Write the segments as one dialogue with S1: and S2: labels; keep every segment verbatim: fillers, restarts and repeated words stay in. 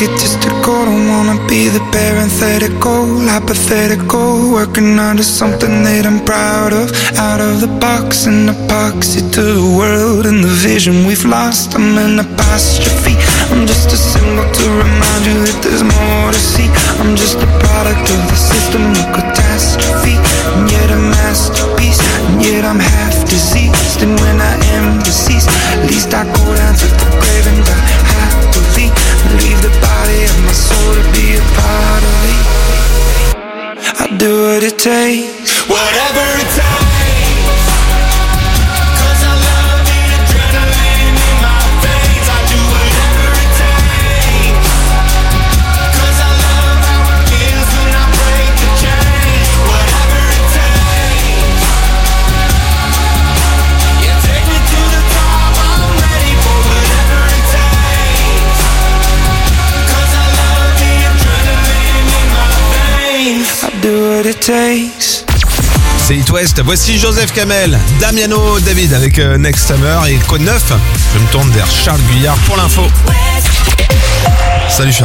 S1: egotistical. Don't wanna be the parenthetical, hypothetical, working under something that I'm proud of. Out of the box and epoxy to the world and the vision we've lost. I'm an apostrophe, I'm just a symbol to remind you that there's more to see. I'm just a product of the system of catastrophe, and yet a masterpiece, and yet I'm half diseased. And when I am deceased, at least I go down to the grave and die happily, and leave the body of my soul to be a part of it. I do what it takes, whatever it takes.
S2: C'est It West, voici Joseph Kamel, Damiano David avec euh, Next Summer et Code neuf. Je me tourne vers Charles Guyard pour l'info. Salut Charles.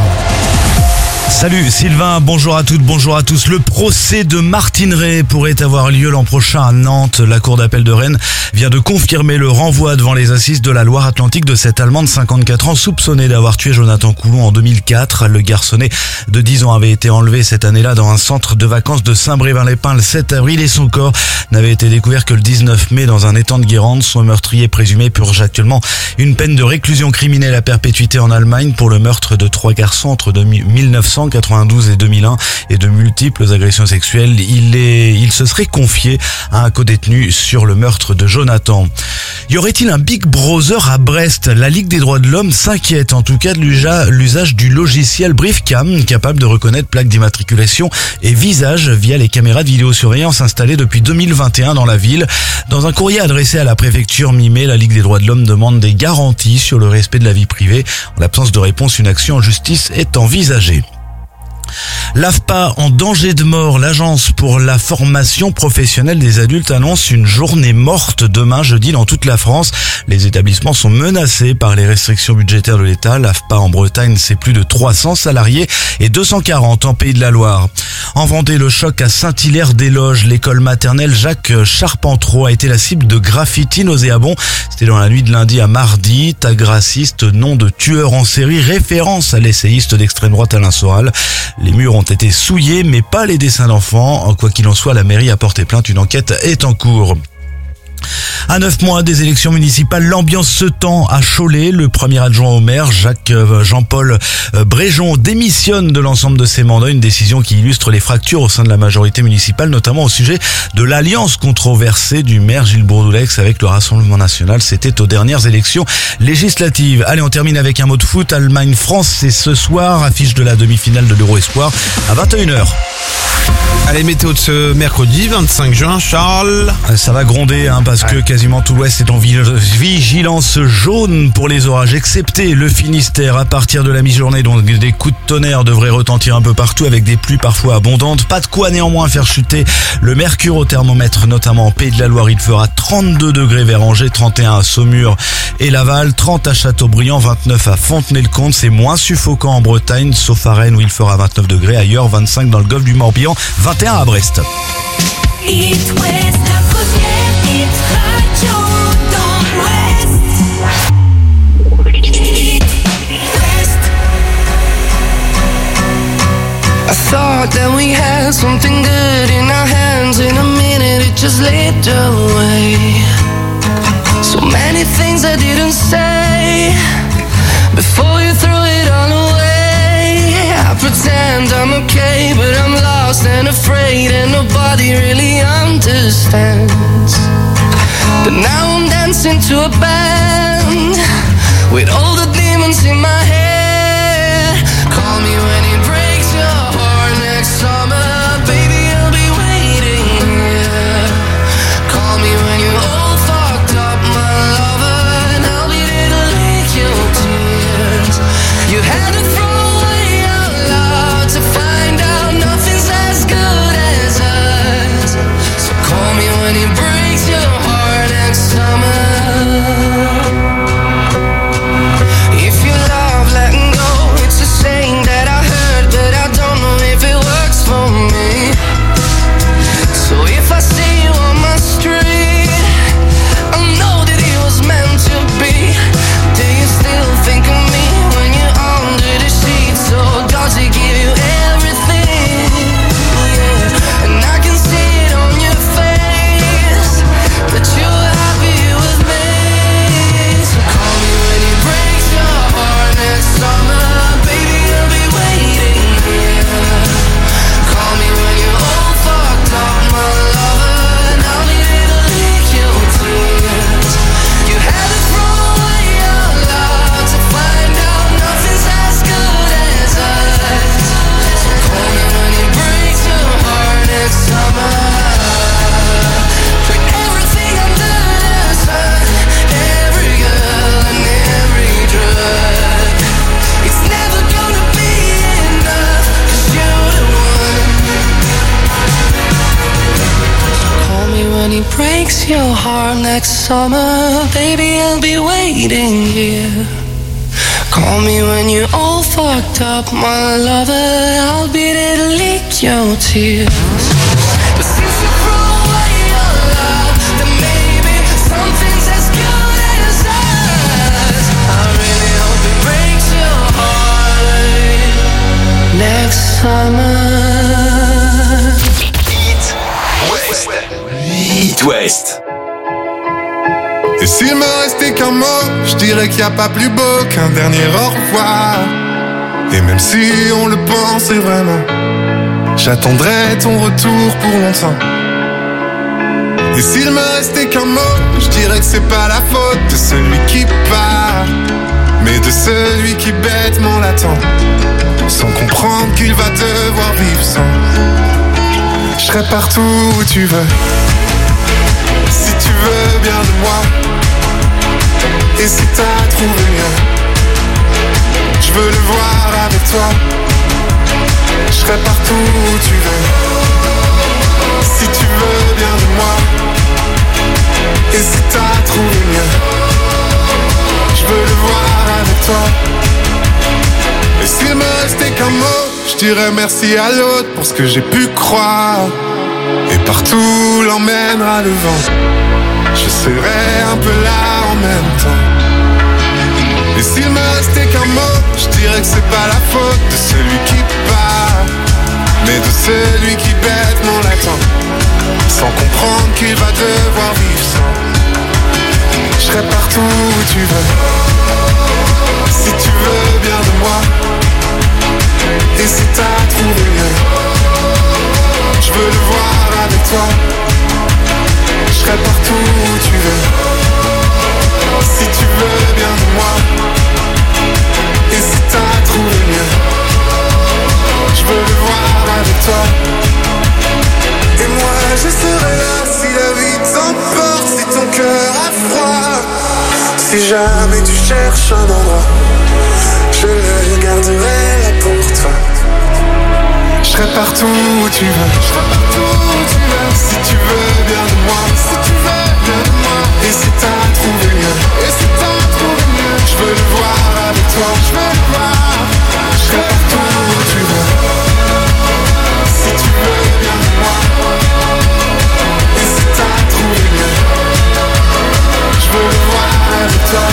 S3: Salut Sylvain, bonjour à toutes, bonjour à tous. Le procès de Martine Ray pourrait avoir lieu l'an prochain à Nantes. La cour d'appel de Rennes vient de confirmer le renvoi devant les assises de la Loire-Atlantique de cette Allemande de cinquante-quatre ans soupçonnée d'avoir tué Jonathan Coulon en deux mille quatre. Le garçonnet de dix ans avait été enlevé cette année-là dans un centre de vacances de Saint-Brévin-les-Pins le sept avril et son corps n'avait été découvert que le dix-neuf mai dans un étang de Guérande. Son meurtrier présumé purge actuellement une peine de réclusion criminelle à perpétuité en Allemagne pour le meurtre de trois garçons entre mille neuf cent quatre-vingt-douze et deux mille un et de multiples agressions sexuelles. Il est, il se serait confié à un codétenu sur le meurtre de Jonathan. Y aurait-il un Big Brother à Brest? La Ligue des droits de l'homme s'inquiète en tout cas de l'usage du logiciel Briefcam, capable de reconnaître plaques d'immatriculation et visage via les caméras de vidéosurveillance installées depuis deux mille vingt et un dans la ville. Dans un courrier adressé à la préfecture mi-mai, la Ligue des droits de l'homme demande des garanties sur le respect de la vie privée. En l'absence de réponse, une action en justice est envisagée. L'A F P A en danger de mort. L'Agence pour la formation professionnelle des adultes annonce une journée morte demain jeudi dans toute la France. Les établissements sont menacés par les restrictions budgétaires de l'État. L'A F P A en Bretagne, c'est plus de trois cents salariés et deux cent quarante en Pays de la Loire. En Vendée, le choc à Saint-Hilaire-des-Loges. L'école maternelle Jacques Charpentreau a été la cible de graffitis nauséabonds. C'était dans la nuit de lundi à mardi. Tag raciste, nom de tueur en série, référence à l'essayiste d'extrême droite Alain Soral. Les murs ont été souillés, mais pas les dessins d'enfants. Quoi qu'il en soit, la mairie a porté plainte. Une enquête est en cours. À neuf mois des élections municipales, l'ambiance se tend à Cholet. Le premier adjoint au maire, Jacques euh, Jean-Paul euh, Bréjon, démissionne de l'ensemble de ses mandats. Une décision qui illustre les fractures au sein de la majorité municipale, notamment au sujet de l'alliance controversée du maire Gilles Bourdoulex avec le Rassemblement national. C'était aux dernières élections législatives. Allez, on termine avec un mot de foot. Allemagne-France, c'est ce soir. Affiche de la demi-finale de l'Euro Espoir à vingt et une heures.
S2: Allez, météo de ce mercredi vingt-cinq juin, Charles.
S3: Ça va gronder hein, parce que quasiment tout l'Ouest est en vigilance jaune pour les orages, excepté le Finistère à partir de la mi-journée. Donc des coups de tonnerre devraient retentir un peu partout avec des pluies parfois abondantes. Pas de quoi néanmoins faire chuter le mercure au thermomètre, notamment en Pays de la Loire. Il fera trente-deux degrés vers Angers, trente et un à Saumur et Laval, trente à Châteaubriand, vingt-neuf à Fontenay-le-Comte. C'est moins suffocant en Bretagne, sauf à Rennes où il fera vingt-neuf degrés. Ailleurs, vingt-cinq dans le golfe du Morbihan, vingt et un à Brest.
S4: It West, la première hit radio dans l'Ouest. It West.
S5: I thought that we had something good in our hands. In a minute it just slipped away. So many things I didn't say before you threw it all away. I pretend I'm okay, but I'm lost and afraid, and nobody really understands. But now I'm dancing to a band with all the demons in my head. Call me when it breaks your heart next summer, baby, I'll be waiting here. Call me when you're all fucked up, my lover, and I'll be there to lick your tears. You had to throw away out loud to find out nothing's as good as us. So call me when it breaks your heart next summer. If you love breaks your heart next summer, baby, I'll be waiting here. Call me when you're all fucked up, my lover, I'll be there to lick your tears. But since you threw away your love, then maybe something's as good as us. I really hope it breaks your heart next summer.
S6: It West.
S7: Et s'il me restait qu'un mot, je dirais qu'il n'y a pas plus beau qu'un dernier au revoir. Et même si on le pensait vraiment, j'attendrai ton retour pour longtemps. Et s'il me restait qu'un mot, je dirais que c'est pas la faute de celui qui part, mais de celui qui bêtement l'attend, sans comprendre qu'il va devoir vivre sans. Je serai partout où tu veux, si tu veux bien de moi. Et si t'as trouvé mieux, je veux le voir avec toi. Je serai partout où tu veux, si tu veux bien de moi. Et si t'as trouvé mieux, je veux le voir avec toi. Et s'il me restait qu'un mot, je dirais merci à l'autre pour ce que j'ai pu croire. Et partout l'emmènera le vent, je serai un peu là en même temps. Et s'il me restait qu'un mot, je dirais que c'est pas la faute de celui qui part, mais de celui qui bêtement l'attend, sans comprendre qu'il va devoir vivre sans. Je serai partout où tu veux, si tu veux bien de moi. Et si t'as trouvé mieux, je veux le voir avec toi. Je serai partout où tu veux, si tu veux bien de moi. Et si t'as trouvé mieux, je veux le voir avec toi. Et moi je serai là si la vie t'emporte, si ton cœur a froid. Si jamais tu cherches un endroit, je le garderai là pour toi. Je serai partout où tu veux, je serai partout où tu veux. Si tu veux bien de moi, si tu veux bien de moi. Et si t'as trouvé mieux, et si t'as trouvé mieux, je veux le voir avec toi, je veux le voir. Je serai partout où tu veux, si tu veux bien de moi. Et si t'as trouvé mieux, je veux le voir avec toi.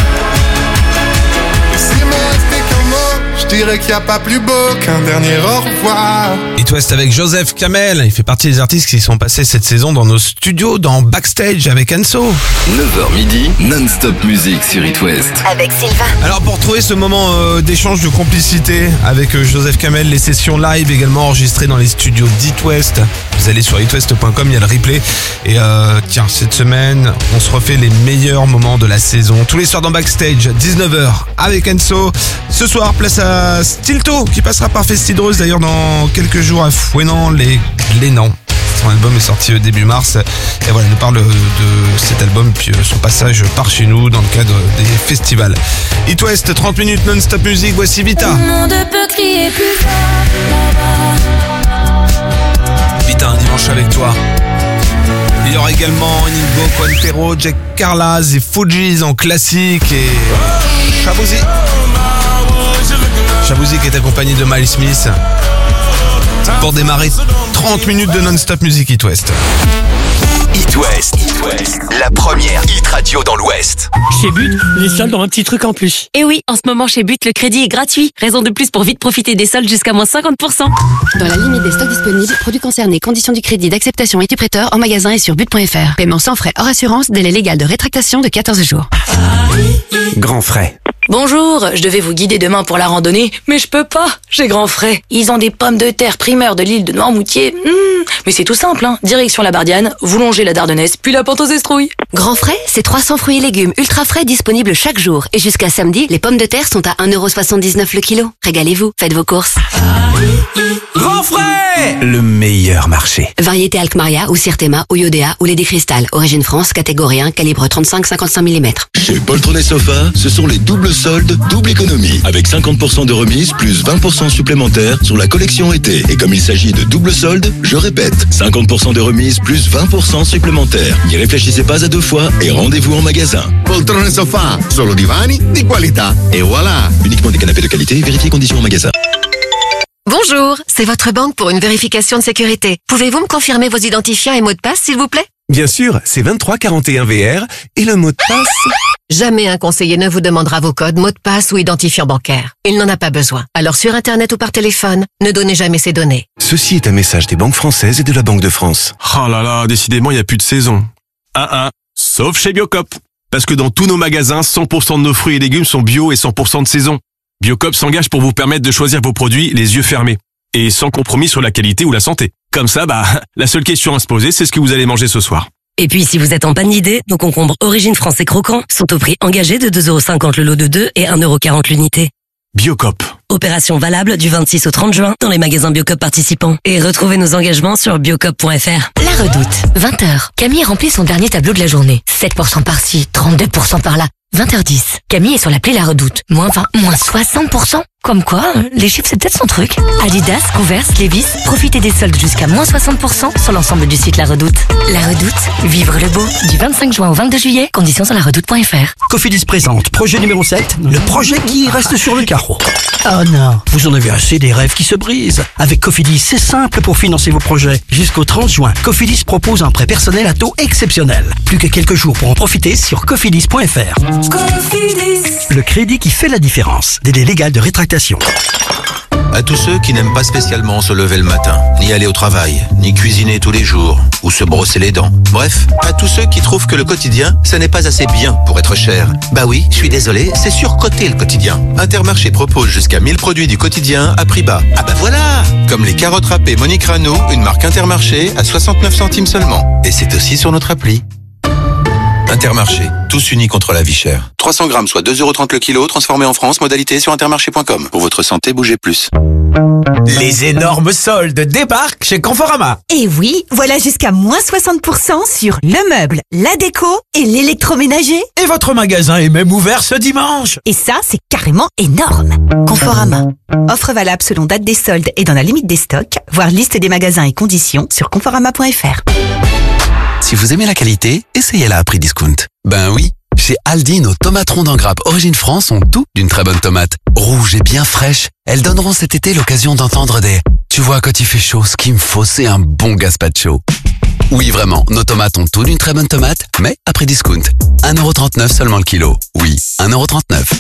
S7: Et s'il me restait qu'un mot, je dirais qu'il n'y a pas plus beau qu'un dernier au revoir.
S2: It West avec Joseph Kamel, il fait partie des artistes qui sont passés cette saison dans nos studios, dans Backstage avec Enso.
S6: neuf heures midi, non-stop musique sur It West.
S8: Avec Sylvain.
S2: Alors pour trouver ce moment euh, d'échange, de complicité avec euh, Joseph Kamel, les sessions live également enregistrées dans les studios d'It West, vous allez sur itwest point com, il y a le replay. Et euh, tiens, cette semaine, on se refait les meilleurs moments de la saison. Tous les soirs dans Backstage, dix-neuf heures avec Enso. Ce soir, place à Stilto, qui passera par Festidreuse d'ailleurs dans quelques jours à Fouesnant les Glénans. Son album est sorti début mars. Et voilà, il nous parle de cet album puis son passage par chez nous dans le cadre des festivals. It West, trente minutes non-stop musique, voici Vita.
S4: Le monde peut crier plus fort là-bas.
S2: Vita, un dimanche avec toi. Il y aura également Inigo Quintero, Jack Carlas et Fujis en classique et Shabozi. Shabozi qui est accompagné de Miles Smith pour démarrer trente minutes de non-stop musique It West.
S6: It West, It West, la première hit radio dans l'Ouest.
S9: Chez But, les soldes ont un petit truc en plus.
S10: Et oui, en ce moment chez But, le crédit est gratuit. Raison de plus pour vite profiter des soldes jusqu'à moins cinquante pour cent.
S11: Dans la limite des stocks disponibles, produits concernés, conditions du crédit, d'acceptation et du prêteur en magasin et sur but point f r. Paiement sans frais hors assurance, délai légal de rétractation de quatorze jours.
S12: Grand frais.
S13: Bonjour, je devais vous guider demain pour la randonnée, mais je peux pas, j'ai grand frais. Ils ont des pommes de terre primeurs de l'île de Noirmoutier. Mmh, mais c'est tout simple, hein. Direction la Bardiane, vous longez la Dardennaise, puis la pente aux Estrouilles.
S11: Grand frais, c'est trois cents fruits et légumes ultra frais disponibles chaque jour. Et jusqu'à samedi, les pommes de terre sont à un euro soixante-dix-neuf le kilo. Régalez-vous, faites vos courses.
S12: Grand frais, le meilleur marché.
S11: Variété Alkmaria ou Sirtema ou Iodea ou lait des cristal. Origine France, catégorie un, calibre trente-cinq à cinquante-cinq millimètres.
S14: Chez Poltron et Sofa, ce sont les doubles
S8: solde, double économie. Avec cinquante pour cent de remise plus vingt pour cent supplémentaires sur la collection été. Et comme il s'agit de double solde, je répète, cinquante pour cent de remise plus vingt pour cent supplémentaires. N'y réfléchissez pas à deux fois et rendez-vous en magasin.
S14: Poltrone sofà, solo divani di qualità. Et voilà.
S8: Uniquement des canapés de qualité, vérifiez conditions en magasin.
S11: Bonjour, c'est votre banque pour une vérification de sécurité. Pouvez-vous me confirmer vos identifiants et mots de passe, s'il vous plaît?
S15: Bien sûr, c'est vingt-trois quarante et un V R et le mot de passe...
S11: Jamais un conseiller ne vous demandera vos codes, mots de passe ou identifiant bancaire. Il n'en a pas besoin. Alors sur Internet ou par téléphone, ne donnez jamais ces données.
S15: Ceci est un message des banques françaises et de la Banque de France.
S16: Oh là là, décidément, il n'y a plus de saison. Ah ah, sauf chez Biocop. Parce que dans tous nos magasins, cent pour cent de nos fruits et légumes sont bio et cent pour cent de saison. Biocop s'engage pour vous permettre de choisir vos produits les yeux fermés. Et sans compromis sur la qualité ou la santé. Comme ça, bah, la seule question à se poser, c'est ce que vous allez manger ce soir.
S10: Et puis, si vous êtes en panne d'idées, nos concombres Origine France et Croquants sont au prix engagé de deux euros cinquante le lot de deux et un euro quarante l'unité.
S16: Biocop.
S10: Opération valable du vingt-six au trente juin dans les magasins Biocop participants. Et retrouvez nos engagements sur biocop point f r.
S13: La Redoute, vingt heures. Camille remplit son dernier tableau de la journée. sept pour cent par-ci, trente-deux pour cent par-là. vingt heures dix. Camille est sur l'appli La Redoute. Moins vingt, moins soixante pour cent. Comme quoi, les chiffres c'est peut-être son truc. Adidas, Converse, Levi's, profitez des soldes jusqu'à moins soixante pour cent sur l'ensemble du site La Redoute. La Redoute, vivre le beau. Du vingt-cinq juin au vingt-deux juillet, conditions sur la redoute point f r.
S9: Cofidis présente projet numéro sept, le projet qui reste sur le carreau. Oh non, vous en avez assez des rêves qui se brisent. Avec Cofidis, c'est simple pour financer vos projets. Jusqu'au trente juin, Cofidis propose un prêt personnel à taux exceptionnel. Plus que quelques jours pour en profiter sur cofidis point f r. Cofidis. Le crédit qui fait la différence. Délai légal de rétractation.
S17: À tous ceux qui n'aiment pas spécialement se lever le matin, ni aller au travail, ni cuisiner tous les jours, ou se brosser les dents. Bref, à tous ceux qui trouvent que le quotidien, ça n'est pas assez bien pour être cher. Bah oui, je suis désolé, c'est surcoté le quotidien. Intermarché propose jusqu'à mille produits du quotidien à prix bas. Ah bah voilà! Comme les carottes râpées Monique Rano, une marque Intermarché à soixante-neuf centimes seulement. Et c'est aussi sur notre appli. Intermarché, tous unis contre la vie chère. trois cents grammes, soit deux euros trente le kilo, transformé en France, modalité sur intermarché point com. Pour votre santé, bougez plus.
S18: Les énormes soldes débarquent chez Conforama.
S19: Et oui, voilà jusqu'à moins soixante pour cent sur le meuble, la déco et l'électroménager.
S18: Et votre magasin est même ouvert ce dimanche.
S19: Et ça, c'est carrément énorme. Conforama. Offre valable selon date des soldes et dans la limite des stocks. Voir liste des magasins et conditions sur conforama point f r.
S12: Si vous aimez la qualité, essayez-la à prix discount. Ben oui, chez Aldi, nos tomates rondes en grappe Origine France ont tout d'une très bonne tomate. Rouges et bien fraîches, elles donneront cet été l'occasion d'entendre des « Tu vois, quand il fait chaud, ce qu'il me faut, c'est un bon gazpacho ». Oui, vraiment, nos tomates ont tout d'une très bonne tomate, mais à prix discount. un euro trente-neuf seulement le kilo. Oui, un euro trente-neuf.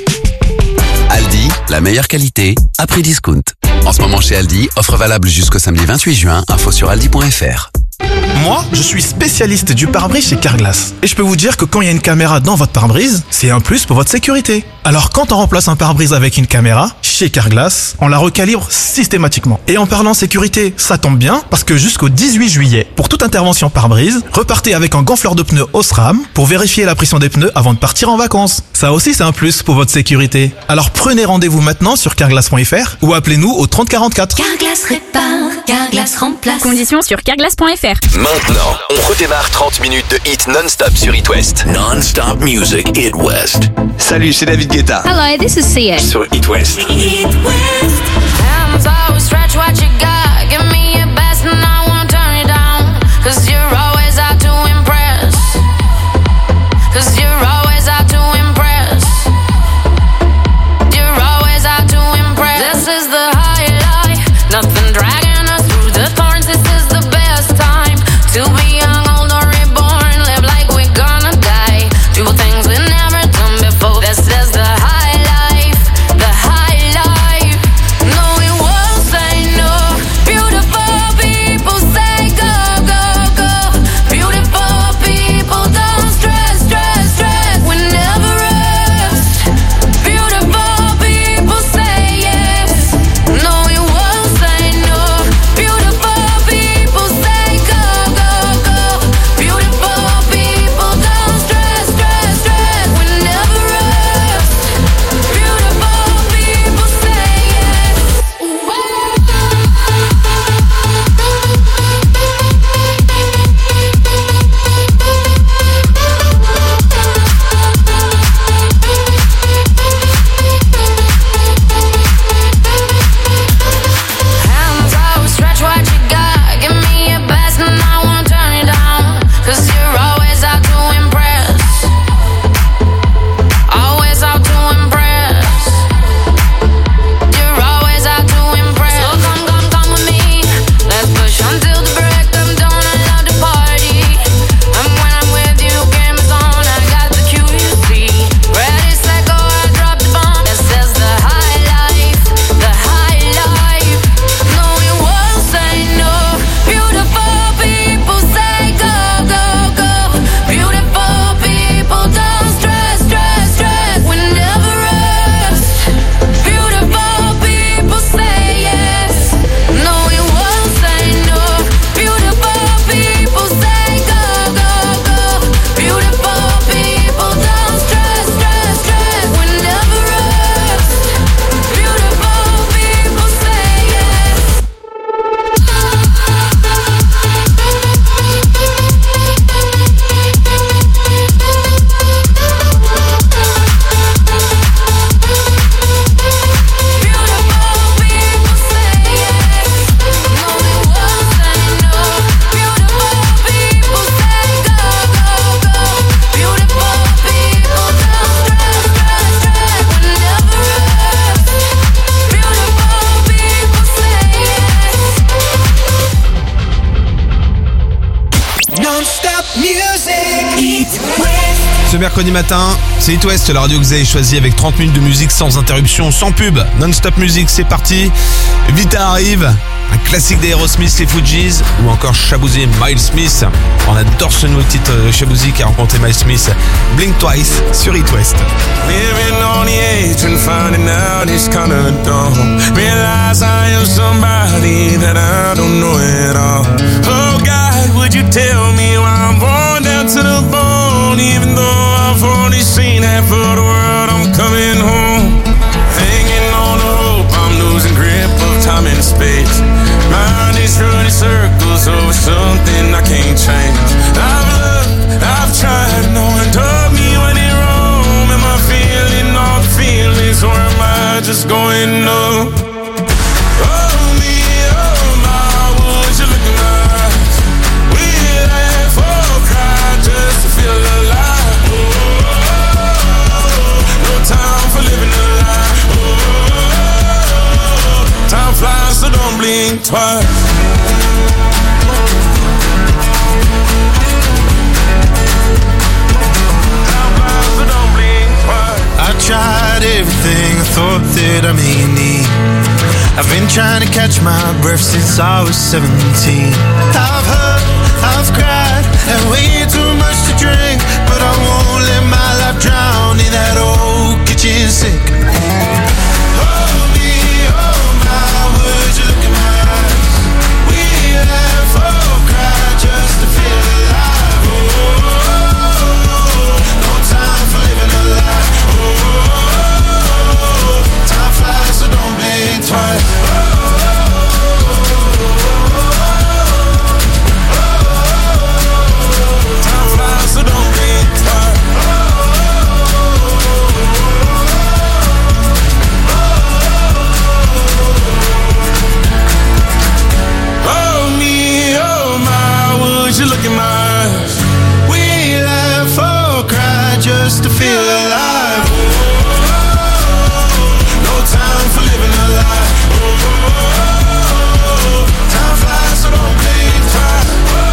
S12: Aldi, la meilleure qualité, à prix discount. En ce moment chez Aldi, offre valable jusqu'au samedi vingt-huit juin, info sur aldi point f r.
S20: Moi, je suis spécialiste du pare-brise chez Carglass. Et je peux vous dire que quand il y a une caméra dans votre pare-brise, c'est un plus pour votre sécurité. Alors quand on remplace un pare-brise avec une caméra, chez Carglass, on la recalibre systématiquement. Et en parlant sécurité, ça tombe bien, parce que jusqu'au dix-huit juillet, pour toute intervention pare-brise, repartez avec un gonfleur de pneus Osram pour vérifier la pression des pneus avant de partir en vacances. Ça aussi, c'est un plus pour votre sécurité. Alors prenez rendez-vous maintenant sur carglass point f r ou appelez-nous au trente quarante-quatre.
S4: Carglass répare, Carglass remplace.
S21: Conditions sur carglass point f r.
S6: Maintenant, on redémarre trente minutes de hits non-stop sur It West.
S12: Non-stop music, It West.
S22: Salut, c'est David Guetta.
S21: Hello, this is Sia.
S22: Sur It West.
S4: It West. Hands always stretch what you got. Give me your best and I won't turn you down. Cause you're always out to impress. Cause you're always out to impress. You're always out to impress. This is the high life. Nothing dragging us through the thorns. This is the best time to be young, old or reborn. Live like we're gonna die. Do things we never done before. This is the high life. The high life.
S2: Ce mercredi matin, c'est It West, la radio que vous avez choisie avec trente minutes de musique sans interruption, sans pub, non-stop musique, c'est parti. Vita arrive, un classique d'Aerosmith, les Fugees, ou encore Shaboozey, Miles Smith. On adore ce nouveau titre de Shaboozey qui a rencontré Miles Smith. Blink Twice sur It West.
S1: Living on the edge and finding out it's kinda dumb. Realize I am somebody that I don't know at all. Oh God, would you tell me why I'm born down to the bone? Even though I've only seen half of the world, I'm coming home. Hanging on the hope, I'm losing grip of time and space. Mind is running circles over something I can't change. I've looked, I've tried, no one told me when it wrong. Am I feeling all the feelings, or am I just going numb? Oh me, oh my, would you look in my eyes? We laugh or cry just to feel alive. Oh, no time for living a lie. Oh, time flies, so don't blink twice.
S3: I tried everything I thought that I may need. I've been trying to catch my breath since I was seventeen. I've hurt, I've cried, and way too much to drink, but I won't let my life drown in that old kitchen sink. Oh me, oh my, would you look in my eyes? We laugh or cry just to feel alive. Oh, no time for living a lie. Time flies, so don't blink twice. Time flies, so don't blink twice. Oh me, oh my, would you look in my eyes? We laugh or cry just to feel alive. Time for living a lie. Oh, time flies, so don't blink twice.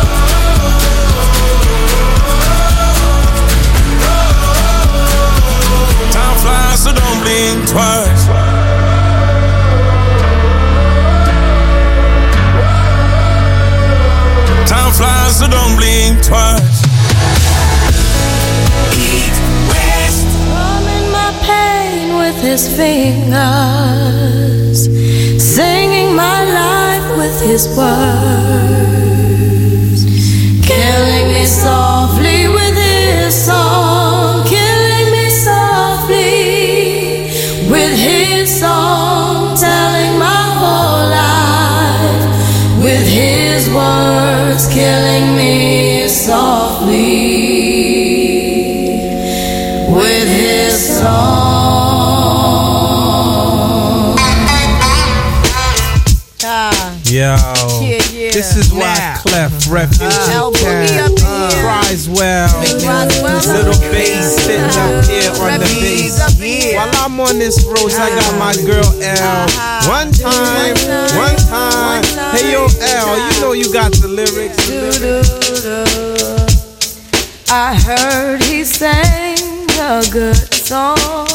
S3: Oh, time flies, so don't blink twice. Time flies, so don't blink twice.
S4: With his fingers, singing my life with his words, killing me softly with his song, killing me softly with his song, telling my whole life with his words, killing me softly with his song.
S23: Yo, yeah, yeah. This is why nah. Clef Refuge uh, Cat cries well. Little bass sitting up here on the bass. While I'm on this road, I got my girl L. One time, one time. Hey yo L, you know you got the lyrics.
S4: I heard he sang a good song.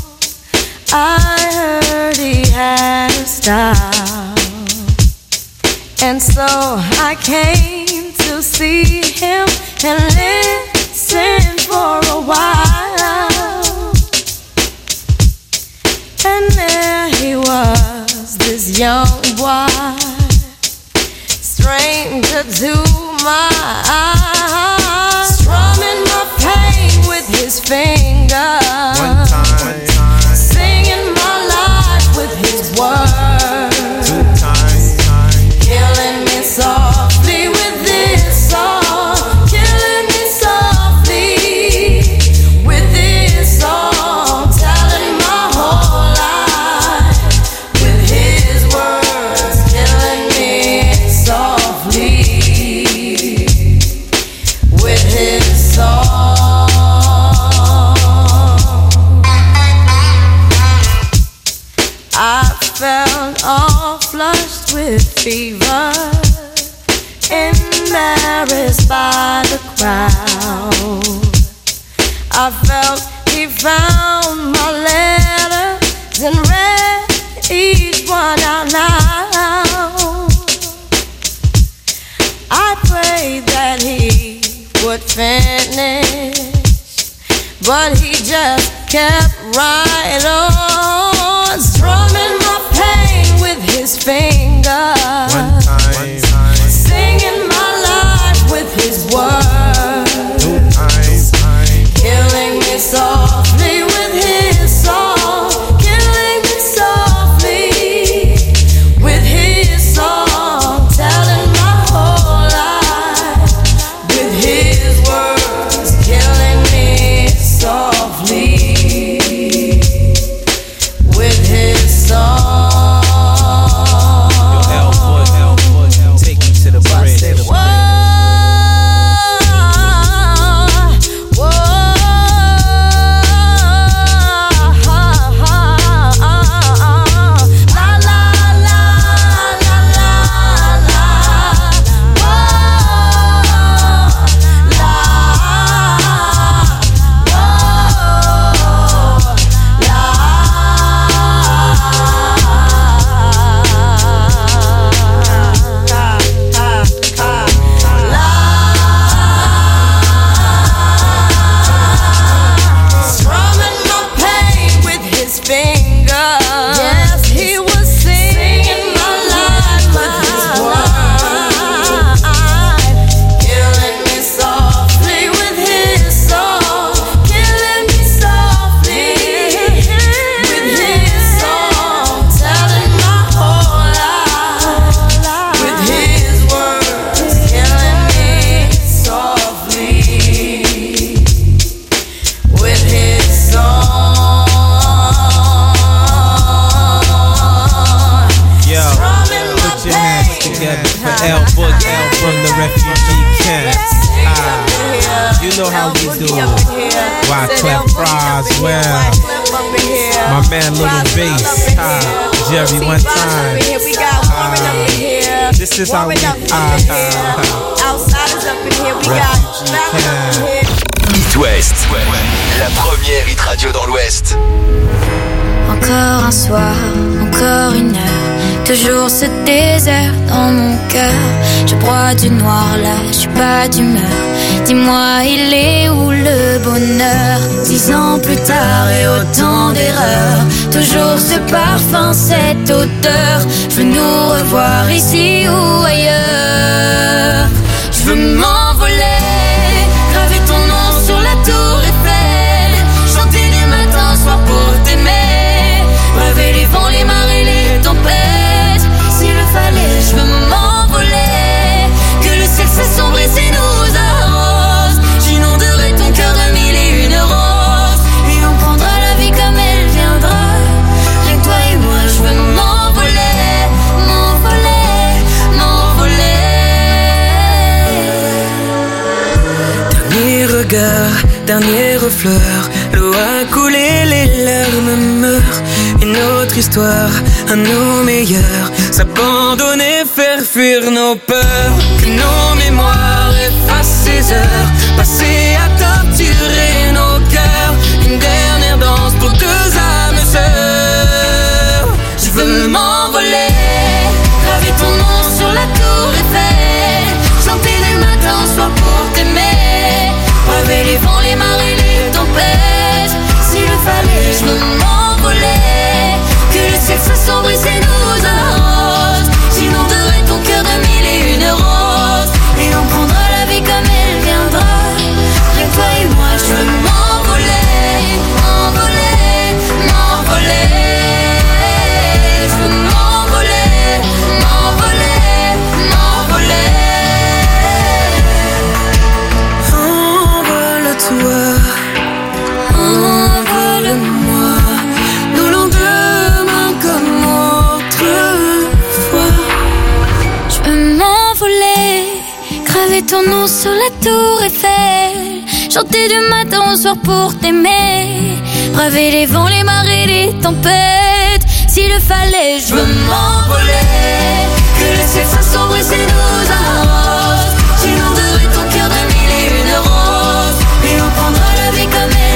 S4: I heard he had a style. And so I came to see him and listen for a while. And there he was, this young boy, stranger to my eyes, strumming my pain with his fingers. One time, one time. Singing my life with his words. Two times. Killing me softly with this song, killing me softly with this song, telling my whole life with his words, killing me softly with his song. I felt all flushed with fever, embarrassed by the crowd.
S5: I felt he found my letters and read each one out loud. I prayed that he would finish, but he just kept right on, strumming my pain with his fingers,
S23: One time,
S5: singing my life with his words,
S23: two times,
S5: killing me softly with his song, killing me softly with his song, telling my whole life with his words, killing me softly with his song.
S23: Yo, L-Foot, L-Foot, take me to the bridge. To the bridge. Jerry, one time. Uh, this is how we uh, uh,
S5: outsiders up in here. We got
S6: It West, la première hit radio dans l'Ouest.
S4: Encore un soir, encore une heure, toujours ce désert dans mon cœur. Je broie du noir là, je suis pas d'humeur. Dis-moi, il est où le bonheur? Dix ans plus tard et autant d'erreurs, toujours ce parfum, cette odeur. Je veux nous revoir ici ou ailleurs. Je veux m'envoler, graver ton nom sur la tour Eiffel, chanter du matin au soir pour t'aimer, rêver les vents, les marées, les tempêtes. S'il le fallait, je veux m'envoler, que le ciel s'assombrisse et nous arrose. J'inonderai ton cœur de mille et une roses, et on prendra la vie comme elle viendra. Rien que toi et moi, je veux m'envoler, m'envoler, m'envoler. Dernier regard, dernière fleur, l'eau a coulé, les larmes meurent. Une autre histoire, à nos meilleurs, s'abandonner, faire fuir nos peurs. Que nos mémoires effacent ces heures passées à torturer nos cœurs. Une dernière danse pour deux âmes sœurs. Je veux m'envoler, graver ton nom sur la tour Eiffel, chanter du matin au soir pour t'aimer, rêver les vents, les marées, les tempêtes. S'il le fallait, je veux m'envoler, que le ciel s'assombrisse et nous arrose. J'inonderai ton cœur de mille et une roses, et on prendra la vie comme elle viendra. Rien que toi et moi, je veux m'envoler, m'envoler, m'envoler. Je veux m'envoler, m'envoler, m'envoler. Envole-toi, envole-moi, nos lendemains comme autrefois. Je veux m'envoler, graver ton nom sur la tour Eiffel, chanter du matin au soir pour t'aimer, braver les vents, les marées, les tempêtes. S'il le fallait, je veux m'envoler, que le ciel s'assombrisse et nous arrose. J'inonderai ton cœur de mille et une roses, et on prendra la vie comme elle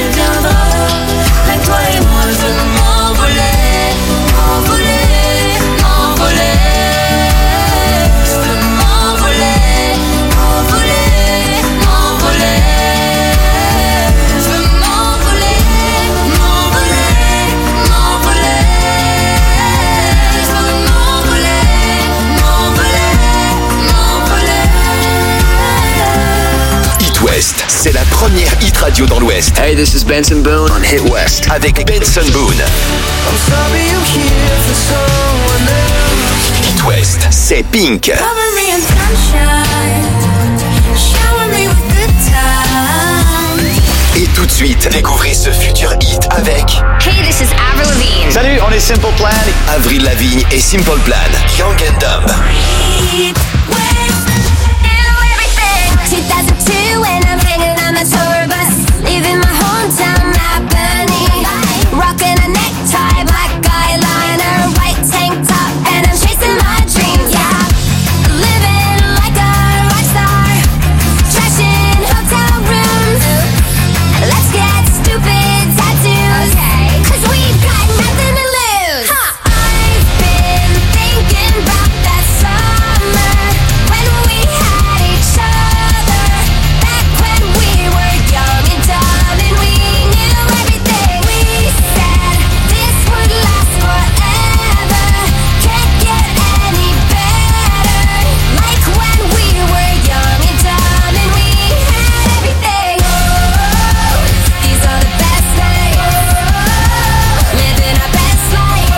S6: Hit Radio dans l'Ouest.
S7: Hey, this is Benson Boone on Hit West.
S6: Avec Benson Boone.
S3: I'm sorry you're here for someone else.
S6: Hit West, c'est Pink.
S4: Cover me in sunshine, shower me with good times.
S6: Et tout de suite, découvrez ce futur hit avec
S8: Hey, this is Avril Lavigne.
S22: Salut, on est Simple Plan.
S6: Avril Lavigne et Simple Plan. Young and Dumb.
S4: Hit West, do everything. two thousand two and I'm hanging on the tour bus, leaving my hometown Albany, rocking a necktie, black eyeliner, white tank top, and I'm chasing my dreams. Yeah, living like a rock star, trashing hotel rooms. Let's get stupid tattoos, okay, cause we've got nothing to lose. Huh. I've been thinking about that summer when we had each other, back when we were young and dumb and we knew everything. We said this would last forever, can't get any better, like when we were young and dumb and we had everything. Oh, these are the best nights, living our best life,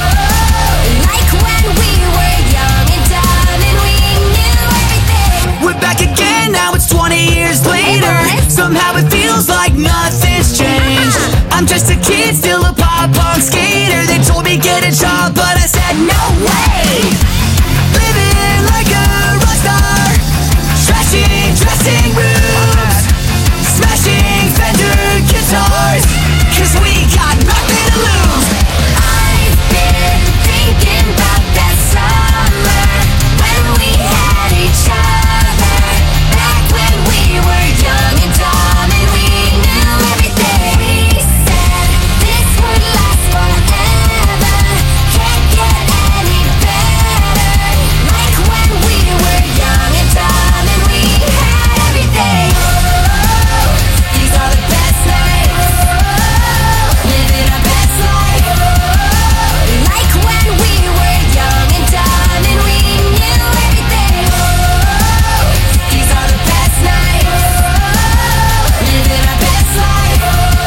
S4: like when we were young and dumb and we knew everything.
S3: We're back again, now it's twenty years later. Somehow it feels like nothing's changed. I'm just a kid, still a pop punk skater. They told me get a job, but I said no way. Living like a rock star, trashing dressing rooms, smashing Fender guitars, cause we got nothing to lose.
S4: I've been thinking about that summer when we had each other, back when we were young and dumb and we knew everything. We said this would last forever, can't get any better, like when we were young and dumb and we had everything. Oh, these are the best nights, living our best life, like when we were young and dumb and we knew everything. Oh, these are the best nights, living our best life,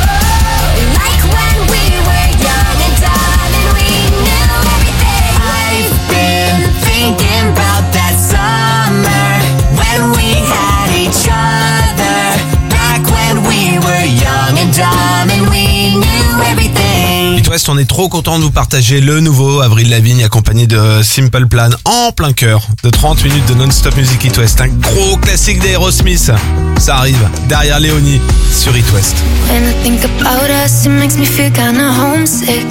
S4: like when we were young and dumb and we knew everything.
S3: I've been thinking about that summer when we had each other, back when we were young and dumb and we knew everything.
S2: Hit West, on est trop content de vous partager le nouveau Avril Lavigne accompagné de Simple Plan en plein cœur de trente minutes de non-stop music Hit West. Un gros classique d'Aerosmith. Ça arrive derrière Léonie sur Hit West.
S4: When I think about us, it makes me feel kinda homesick.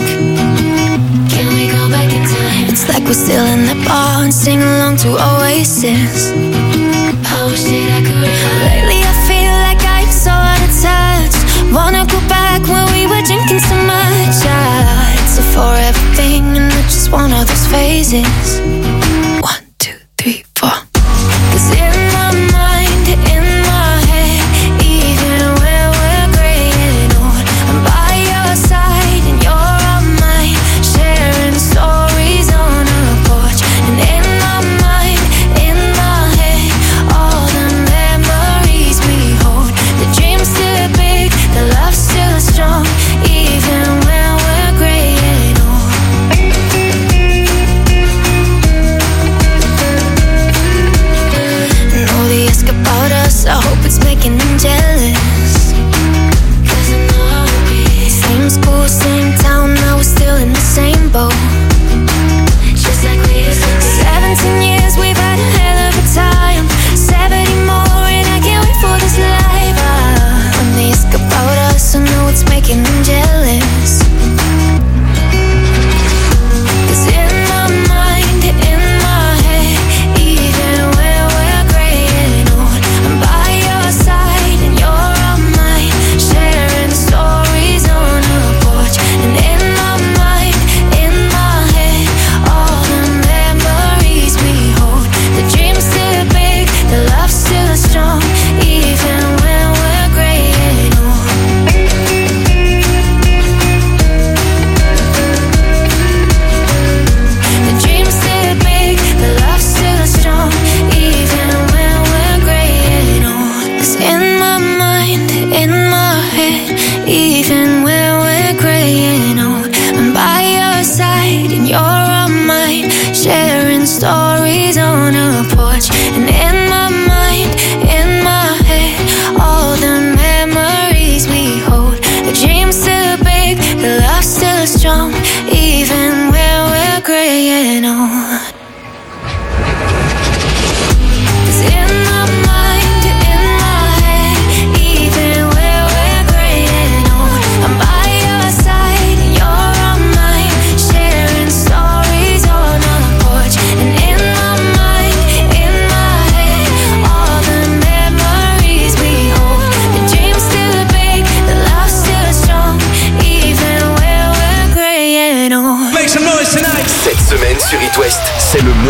S4: Can we go back in time? It's like we're still in the bar and sing along to Oasis. I wish that I could. Lately I feel like I'm so out of touch. Wanna go back when we were drinking so much. Yeah, it's a forever thing and it's just one of those phases. One, two, three, four. 'Cause in my mind, in my head, even when we're gray and old, I'm by your side and you're on mine, sharing stories on a porch. And in my mind, in my head, all the memories we hold. The dream's still big, the love's still strong, even when we're gray and old.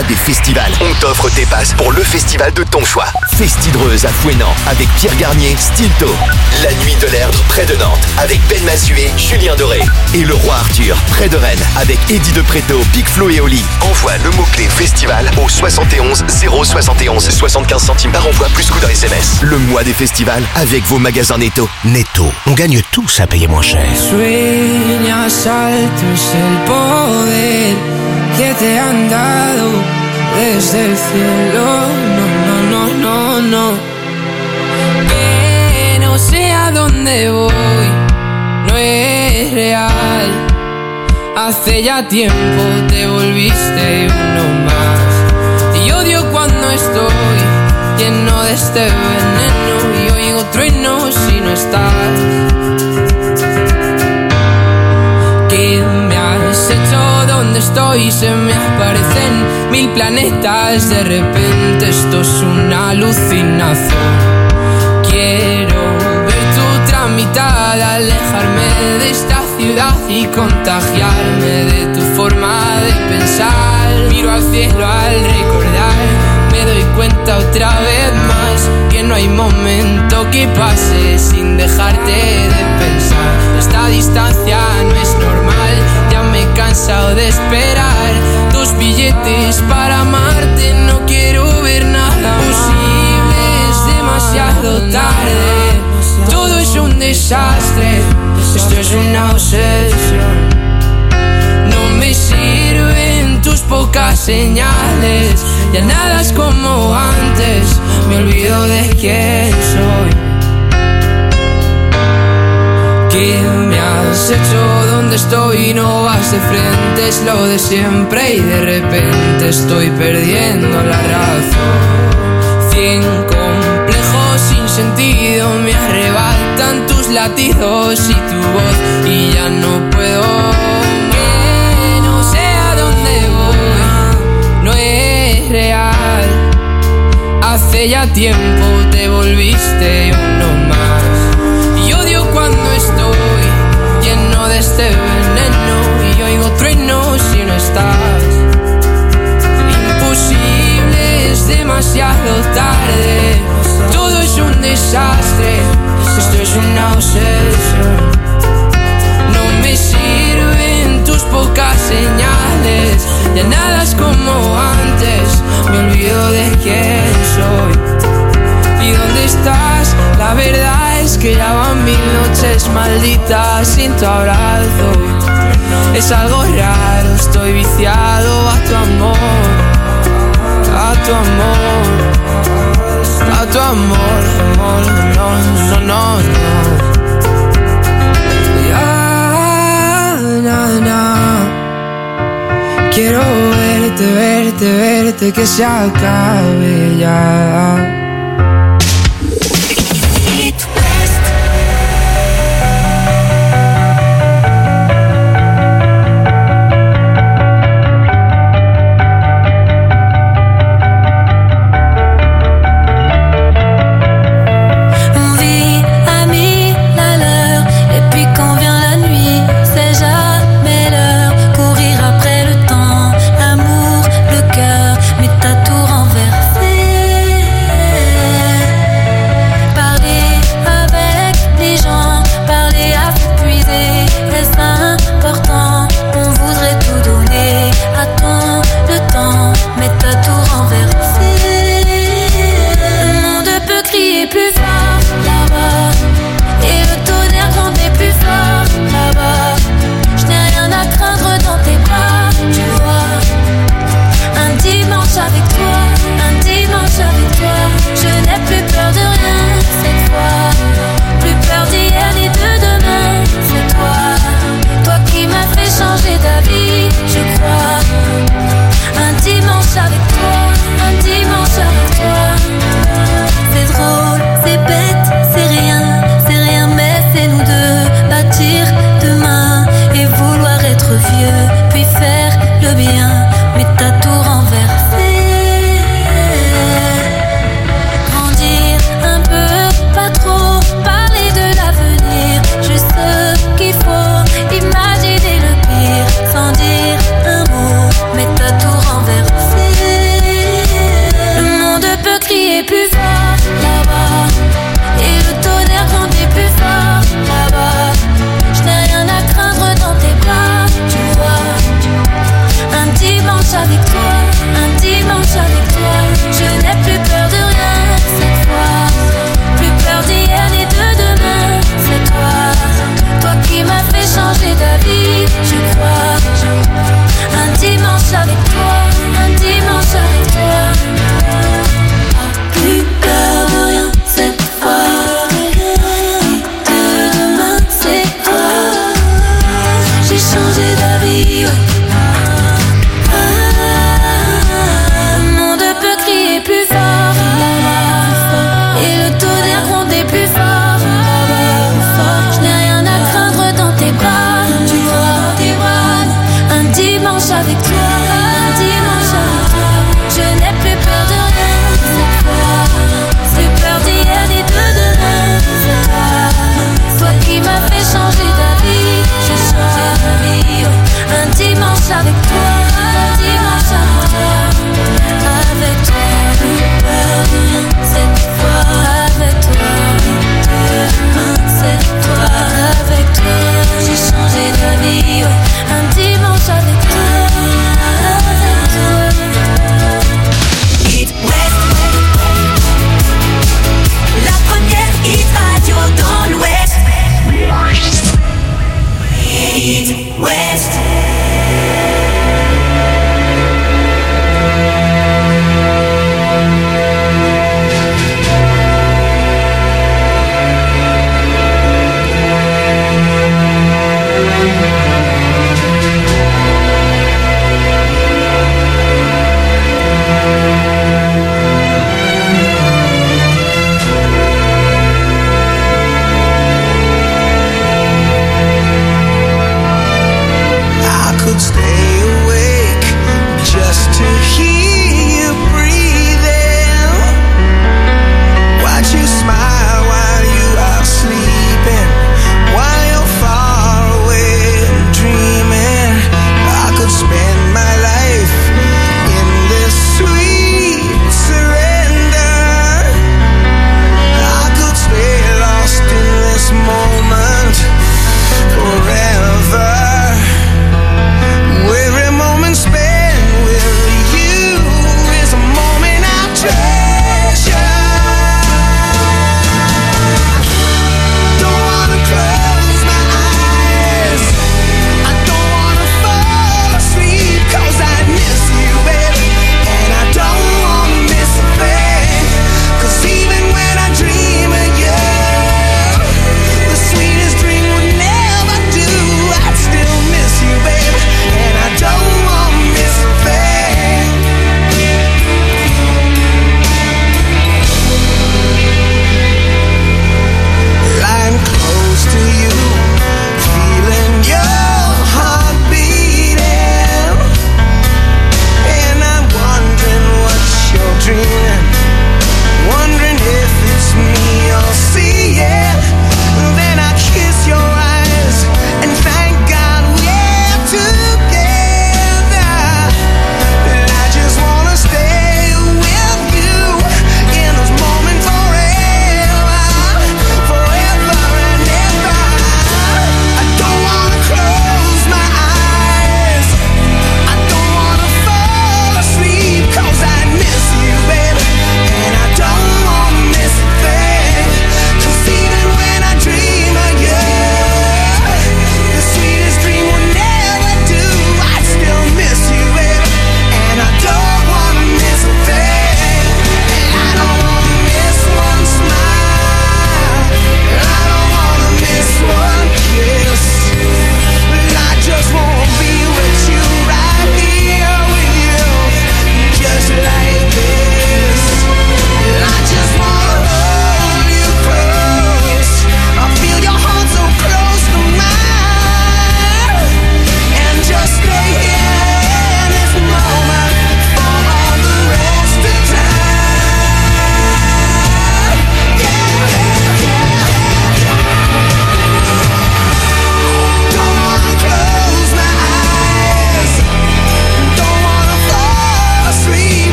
S6: mois des festivals. On t'offre tes passes pour le festival de ton choix. Festidreuse à Fouesnant avec Pierre Garnier, Stilto. La Nuit de l'Erdre près de Nantes avec Ben Mazué, Julien Doré. Et le Roi Arthur près de Rennes avec Eddie de Preto, Big Flo et Oli. Envoie le mot-clé festival au soixante et onze zéro soixante et onze soixante-quinze centimes par envoi plus coût d'un S M S. Le mois des festivals avec vos magasins Netto.
S11: Netto, on gagne tous à payer moins cher.
S14: Sueñas alto es el poder que te han dado desde el cielo. No, no, no, no, no. Que no sé a dónde voy, no es real. Hace ya tiempo te volviste uno más. Y odio cuando estoy lleno de este veneno y oigo truenos si no estás. ¿Qué me has hecho? ¿Dónde estoy? Se me aparecen mil planetas. De repente esto es una alucinación. Quiero ver tu tramitada, alejarme de esta ciudad y contagiarme de tu forma de pensar. Miro al cielo al recordar, me doy cuenta otra vez más que no hay momento que pase sin dejarte de pensar. Esta distancia no es normal, ya me he cansado de esperar tus billetes para amarte. No quiero ver nada posible, es demasiado tarde. Todo es un desastre, esto es una obsesión. No me sirven tus pocas señales, ya nada es como antes, me olvido de quién soy. ¿Qué me has hecho? ¿Dónde estoy? No vas de frente, es lo de siempre y de repente estoy perdiendo la razón. Cien complejos sin sentido me arrebatan tus latidos y tu voz y ya no puedo. Que no sé a dónde voy, no es real. Hace ya tiempo te volviste uno más. Y odio cuando estoy lleno de este veneno y oigo truenos si no estás. Imposible, es demasiado tarde. Todo es un desastre, esto es una obsesión. No me sirven tus pocas señales, ya nada es como antes, me olvido de quién soy. ¿Y dónde estás? La verdad es que ya van mil noches malditas sin tu abrazo. Es algo raro, estoy viciado a tu amor, a tu amor. A tu amor, amor, no, no, no, no. Ya, na, na. Quiero verte, verte, verte, que se acabe ya.
S4: Amour, le cœur, mais t'as tout renversé.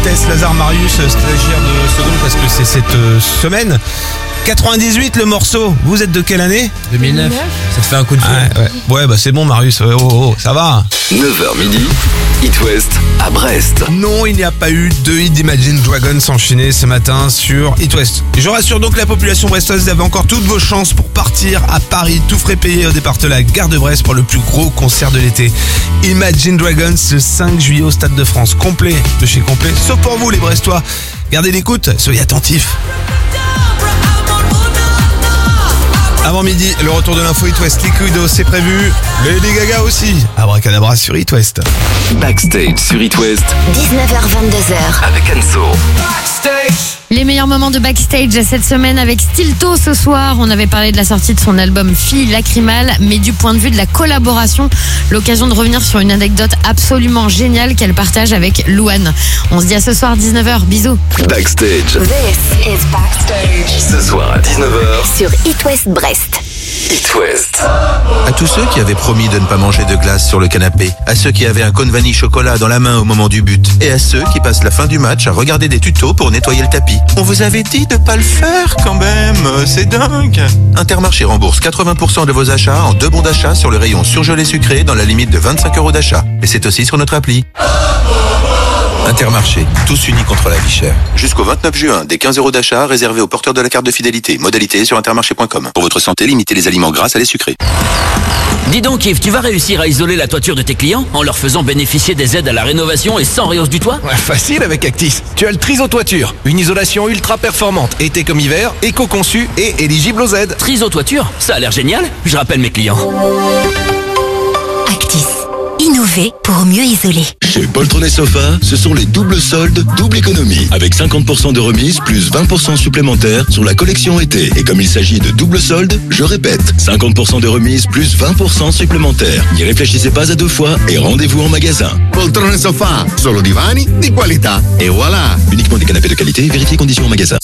S2: politesse, Lazare Marius, stagiaire de seconde, parce que c'est cette euh, semaine. quatre-vingt-dix-huit le morceau. Vous êtes de quelle année?
S23: deux mille neuf. Ça te fait un coup de feu.
S2: Ah, ouais. ouais, bah c'est bon Marius. Ouais, oh, oh, ça va.
S6: neuf heures midi, It West à Brest.
S2: Non, il n'y a pas eu de hit d'Imagine Dragons enchaîné ce matin sur It West. Je rassure donc la population brestoise, vous avez encore toutes vos chances pour partir à Paris, tout frais payé au départ de la gare de Brest pour le plus gros concert de l'été. Imagine Dragons le cinq juillet au Stade de France. Complet de chez complet, sauf pour vous les Brestois. Gardez l'écoute, soyez attentifs. Avant midi, le retour de l'info It West Liquido, c'est prévu. Lady Gaga aussi. Abracadabra sur It West.
S6: Backstage sur It West.
S8: dix-neuf heures vingt-deux heures.
S6: Avec Anso.
S10: Les meilleurs moments de Backstage cette semaine avec Stilto ce soir. On avait parlé de la sortie de son album Fille Lacrymale, mais du point de vue de la collaboration, l'occasion de revenir sur une anecdote absolument géniale qu'elle partage avec Louane. On se dit à ce soir dix-neuf heures. Bisous.
S6: Backstage.
S8: This is Backstage.
S6: Ce soir à dix-neuf heures.
S8: Sur It West Brest.
S6: It West.
S17: À tous ceux qui avaient promis de ne pas manger de glace sur le canapé, à ceux qui avaient un cône vanille chocolat dans la main au moment du but, et à ceux qui passent la fin du match à regarder des tutos pour nettoyer le tapis. On vous avait dit de pas le faire quand même, c'est dingue. Intermarché rembourse quatre-vingts pour cent de vos achats en deux bons d'achat sur le rayon surgelé sucré dans la limite de vingt-cinq euros d'achat. Et c'est aussi sur notre appli. Intermarché, tous unis contre la vie chère. Jusqu'au vingt-neuf juin, des quinze euros d'achat réservés aux porteurs de la carte de fidélité. Modalité sur intermarché point com. Pour votre santé, limitez les aliments gras à les sucrés.
S15: Dis donc Yves, tu vas réussir à isoler la toiture de tes clients en leur faisant bénéficier des aides à la rénovation et sans réhausse du toit?
S16: Ouais, facile avec Actis. Tu as le Triso Toiture, une isolation ultra performante, été comme hiver, éco-conçue et éligible aux aides.
S15: Triso Toiture, ça a l'air génial. Je rappelle mes clients.
S8: Actis. Innover pour mieux isoler.
S24: Chez Poltron et Sofa, ce sont les doubles soldes, double économie. Avec cinquante pour cent de remise plus vingt pour cent supplémentaires sur la collection été. Et comme il s'agit de double soldes, je répète, cinquante pour cent de remise plus vingt pour cent supplémentaires. N'y réfléchissez pas à deux fois et rendez-vous en magasin.
S25: Poltron et Sofa, solo divani di qualità. Et voilà.
S24: Uniquement des canapés de qualité, vérifiez conditions en magasin.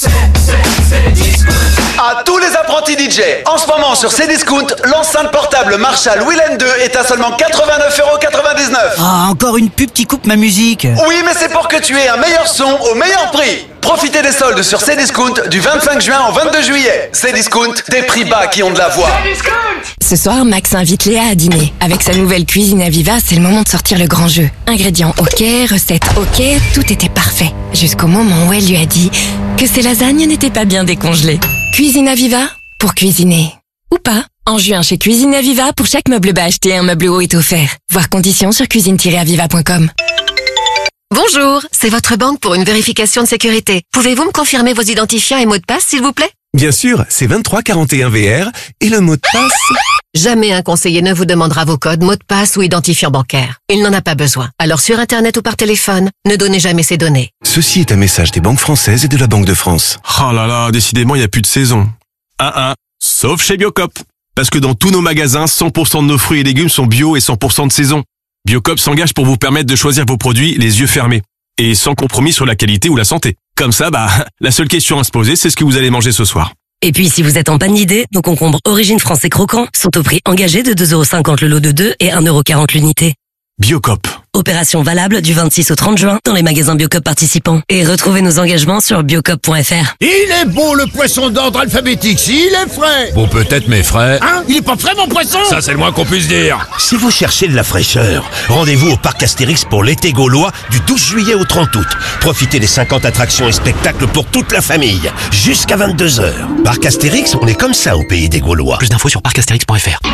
S26: À tous les apprentis D J, en ce moment sur Cdiscount, l'enceinte portable Marshall Willen deux est à seulement quatre-vingt-neuf euros quatre-vingt-dix-neuf.
S9: Ah, encore une pub qui coupe ma musique.
S26: Oui, mais c'est pour que tu aies un meilleur son au meilleur prix. Profitez des soldes sur Cdiscount du vingt-cinq juin au vingt-deux juillet. Cdiscount, des prix bas qui ont de la voix.
S27: Ce soir, Max invite Léa à dîner. Avec sa nouvelle cuisine à Viva, c'est le moment de sortir le grand jeu. Ingrédients ok, recettes ok, tout était parfait. Jusqu'au moment où elle lui a dit que ses lasagnes n'étaient pas bien décongelées. Cuisine à Viva, pour cuisiner. Ou pas. En juin, chez Cuisine Aviva, pour chaque meuble bas acheté, un meuble haut est offert. Voir conditions sur cuisine tiret aviva point com.
S28: Bonjour, c'est votre banque pour une vérification de sécurité. Pouvez-vous me confirmer vos identifiants et mots de passe, s'il vous plaît?
S11: Bien sûr, c'est vingt-trois quarante et un V R et le mot de passe...
S28: Jamais un conseiller ne vous demandera vos codes, mots de passe ou identifiant bancaire. Il n'en a pas besoin. Alors sur Internet ou par téléphone, ne donnez jamais ces données.
S11: Ceci est un message des banques françaises et de la Banque de France.
S29: Oh là là, décidément, il n'y a plus de saison. Ah ah, sauf chez Biocop. Parce que dans tous nos magasins, cent pour cent de nos fruits et légumes sont bio et cent pour cent de saison. Biocop s'engage pour vous permettre de choisir vos produits les yeux fermés. Et sans compromis sur la qualité ou la santé. Comme ça, bah, la seule question à se poser, c'est ce que vous allez manger ce soir.
S30: Et puis, si vous êtes en panne d'idées, nos concombres Origine France et Croquants sont au prix engagé de deux euros cinquante le lot de deux et un euro quarante l'unité.
S29: Biocop.
S30: Opération valable du vingt-six au trente juin dans les magasins Biocop participants. Et retrouvez nos engagements sur biocop point f r.
S31: Il est bon le poisson d'ordre alphabétique, s'il est frais.
S32: Bon, peut-être, mais frais.
S31: Hein? Il est pas frais, mon poisson?
S32: Ça, c'est le moins qu'on puisse dire.
S11: Si vous cherchez de la fraîcheur, rendez-vous au Parc Astérix pour l'été gaulois du douze juillet au trente août. Profitez des cinquante attractions et spectacles pour toute la famille, jusqu'à vingt-deux heures. Parc Astérix, on est comme ça au pays des Gaulois.
S12: Plus d'infos sur parc astérix point f r.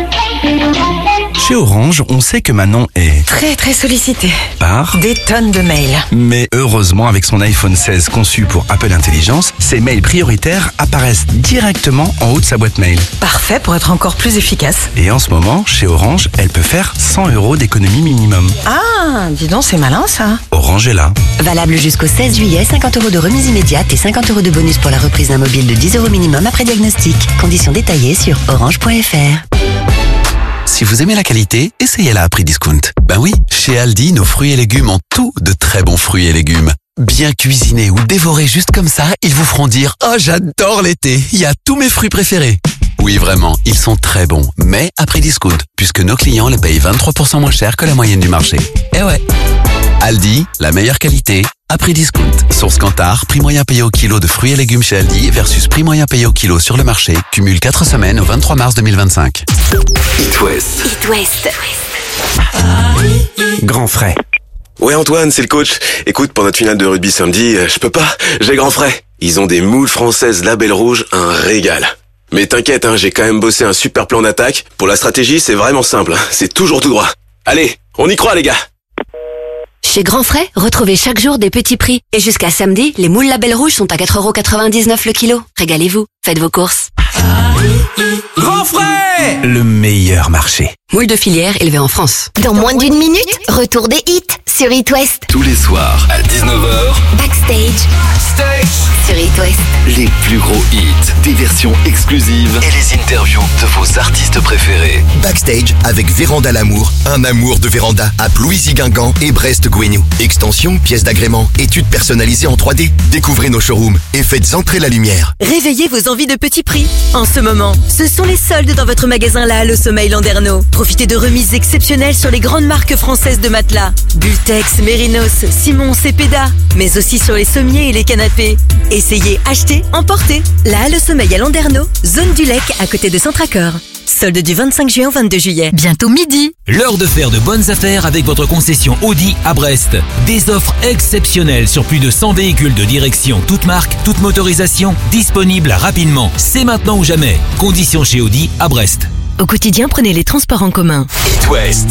S33: Chez Orange, on sait que Manon est...
S27: Très très sollicité.
S33: Par
S27: des tonnes de mails.
S33: Mais heureusement, avec son iPhone seize conçu pour Apple Intelligence, ses mails prioritaires apparaissent directement en haut de sa boîte mail.
S27: Parfait pour être encore plus efficace.
S33: Et en ce moment, chez Orange, elle peut faire cent euros d'économie minimum.
S27: Ah, dis donc, c'est malin ça.
S33: Orange est là.
S8: Valable jusqu'au seize juillet, cinquante euros de remise immédiate et cinquante euros de bonus pour la reprise d'un mobile de dix euros minimum après diagnostic. Conditions détaillées sur orange point f r.
S12: Si vous aimez la qualité, essayez-la à prix discount. Ben oui, chez Aldi, nos fruits et légumes ont tout de très bons fruits et légumes. Bien cuisinés ou dévorés juste comme ça, ils vous feront dire « Oh, j'adore l'été, il y a tous mes fruits préférés ». Oui, vraiment, ils sont très bons, mais à prix discount, puisque nos clients les payent vingt-trois pour cent moins cher que la moyenne du marché. Eh ouais. Aldi, la meilleure qualité, à prix discount. Source Kantar, prix moyen payé au kilo de fruits et légumes chez Aldi versus prix moyen payé au kilo sur le marché. Cumule quatre semaines au vingt-trois mars deux mille vingt-cinq.
S6: It West.
S27: It West.
S1: Grand frais.
S3: Ouais Antoine, c'est le coach. Écoute, pour notre finale de rugby samedi, euh, je peux pas, j'ai grand frais. Ils ont des moules françaises label rouge, un régal. Mais t'inquiète, hein, j'ai quand même bossé un super plan d'attaque. Pour la stratégie, c'est vraiment simple, hein, c'est toujours tout droit. Allez, on y croit les gars.
S27: Chez Grand Frais, retrouvez chaque jour des petits prix. Et jusqu'à samedi, les moules label rouge sont à quatre euros quatre-vingt-dix-neuf le kilo. Régalez-vous, faites vos courses.
S1: Grand frais, le meilleur marché.
S27: Moules de filière élevées en France.
S4: Dans moins d'une minute, retour des hits sur It West.
S6: Tous les soirs à dix-neuf heures,
S4: Backstage. Backstage. Sur It West.
S6: Les plus gros hits, des versions exclusives et les interviews de vos artistes préférés.
S5: Backstage avec Véranda L'Amour, un amour de véranda à Plouisy-Guingamp et Brest-Gouesnou. Extension, pièces d'agrément, études personnalisées en trois D. Découvrez nos showrooms et faites entrer la lumière.
S7: Réveillez vos envies de petits prix. En ce moment, ce sont les soldes dans votre magasin La Halle au Sommeil Landerneau. Profitez de remises exceptionnelles sur les grandes marques françaises de matelas. Bultex, Mérinos, Simon, Cepeda, mais aussi sur les sommiers et les canapés. Essayez, achetez, emportez. La Halle au Sommeil à Landerneau, zone du Lec à côté de Centracor. Solde du vingt-cinq juin au vingt-deux juillet.
S13: Bientôt midi. L'heure de faire de bonnes affaires avec votre concession Audi à Brest. Des offres exceptionnelles sur plus de cent véhicules de direction, toutes marques, toutes motorisations, disponibles rapidement. C'est maintenant ou jamais. Conditions chez Audi à Brest.
S7: Au quotidien, prenez les transports en commun.
S6: It West.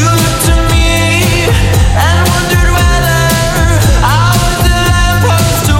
S14: To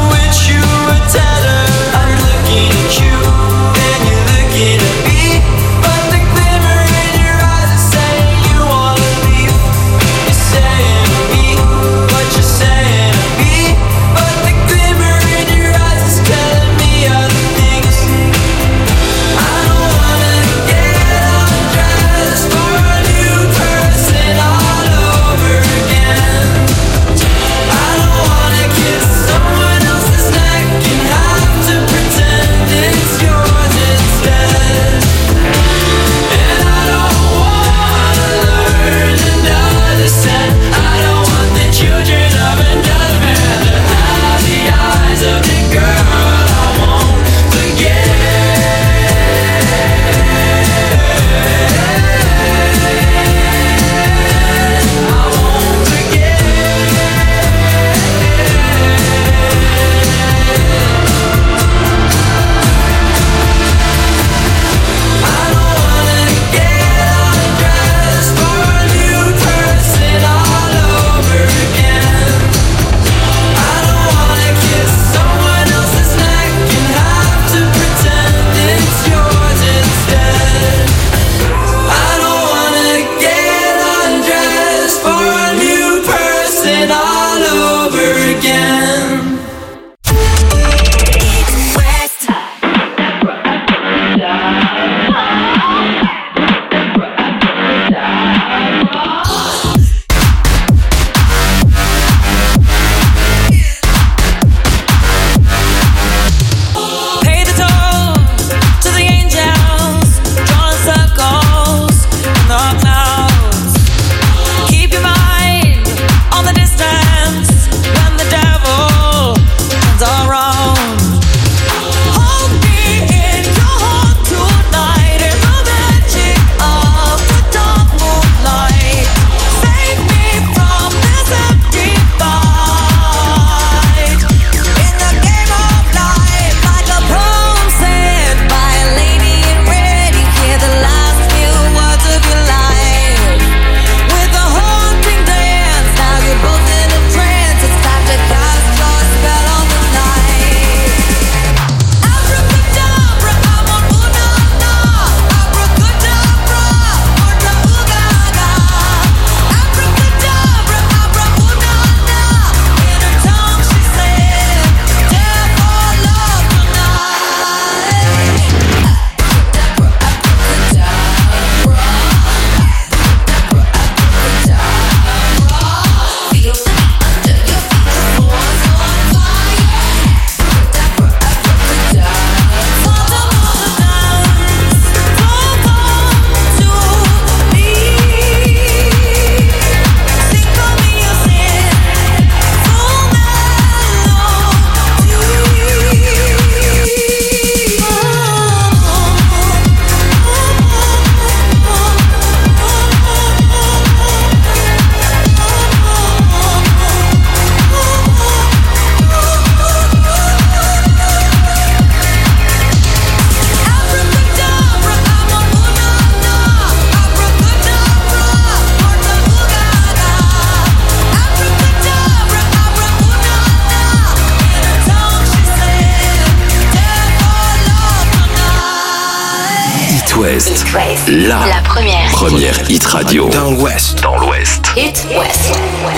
S1: West.
S4: It West.
S1: La,
S4: La première.
S1: Première hit radio. Dans l'Ouest. Dans l'Ouest.
S4: It West.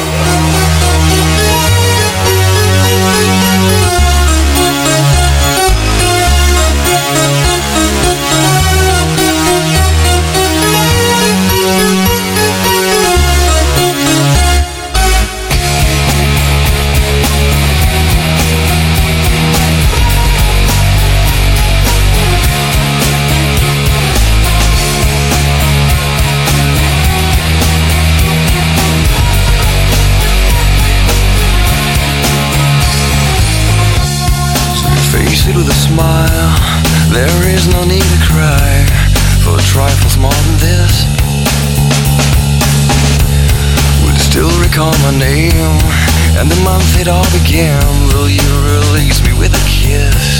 S2: With a smile, there is no need to cry for trifles more than this. Will you still recall my name and the month it all began? Will you release me with a kiss?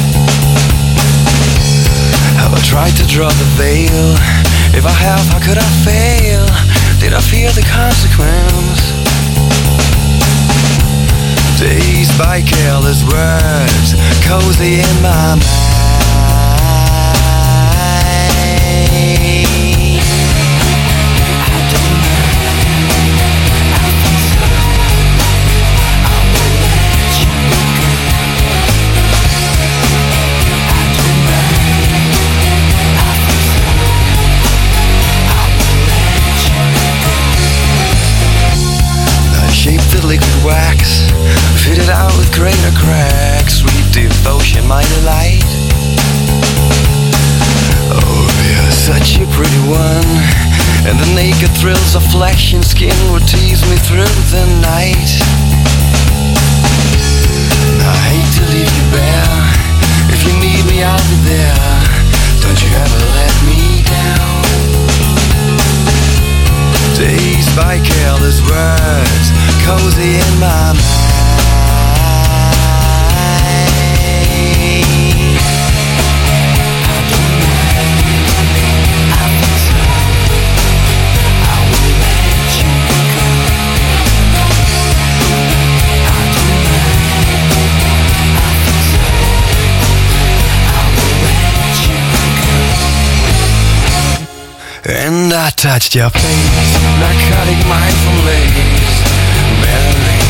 S2: Have I tried to draw the veil? If I have, how could I fail? Did I fear the consequence? Dazed by careless words, cozy in my mind. I don't know, I think so. I will let you go. I don't know, I think so. I will let you go. I shaped the liquid wax, fitted out with greater cracks. Sweet devotion, my delight. Oh, you're such a pretty one, and the naked thrills of flesh and skin would tease me through the night. I hate to leave you bare. If you need me, I'll be there. Don't you ever let me down. Dazed by careless words, cozy in my mind. And I touched your face, narcotic mindful lace, Mary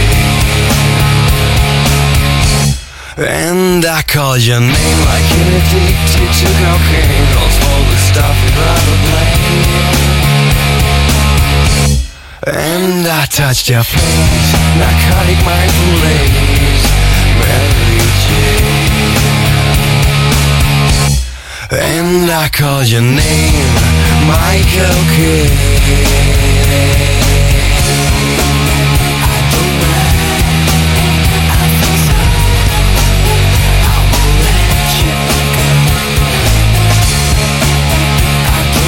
S2: Jane. And I called your name like an addicted to cocaine. All all the stuff without a blame. And I touched your face, narcotic mindful lace, Mary Jane. And I called your name, Michael Kidd.